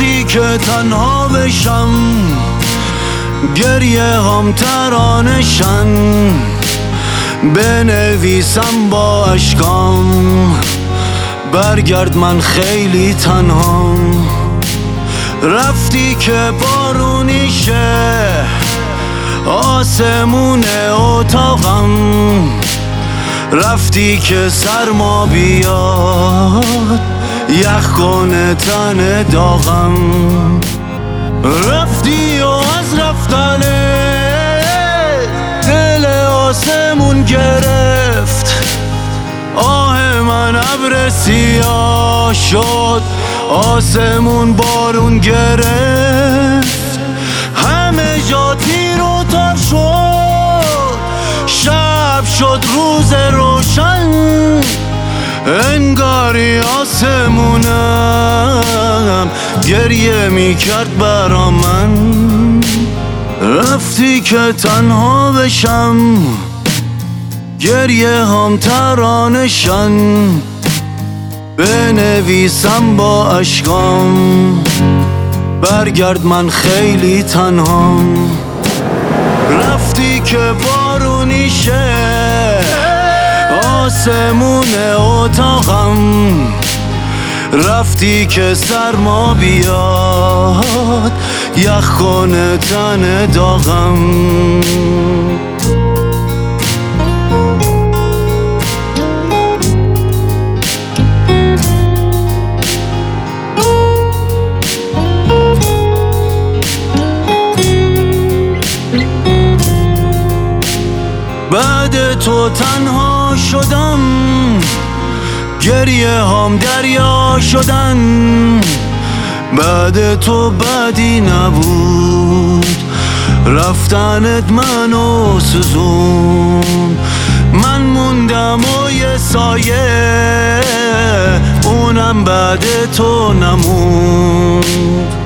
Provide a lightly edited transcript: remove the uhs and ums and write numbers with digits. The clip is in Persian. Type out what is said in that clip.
رفتی که تنها بشم، گریه هم ترانشن، بنویسم با اشکام برگرد من خیلی تنهام. رفتی که بارونی شه آسمون اتاقم، رفتی که سرما بیاد یخ کنه تن داغم. رفتی و از رفتنه دل آسمون گرفت، آه من ابر سیاه شد، آسمون بارون گرفت، همه جا تیر و تار شد، شب شد روز روشن، انگاری آسمونم گریه میکرد برا من. رفتی که تنها بشم، گریه هم ترانشن، بنویسم با اشکام برگرد من خیلی تنهام. رفتی که بارونی شه آسمون اتاقم، رفتی که سرما بیاد یخ کنه تن داغم. بعد تو تنها شدم، گریه هم دریا شدن، بعد تو بدی نبود، رفتنت منو سوزون، من موندم و یه سایه اونم بعد تو نموند.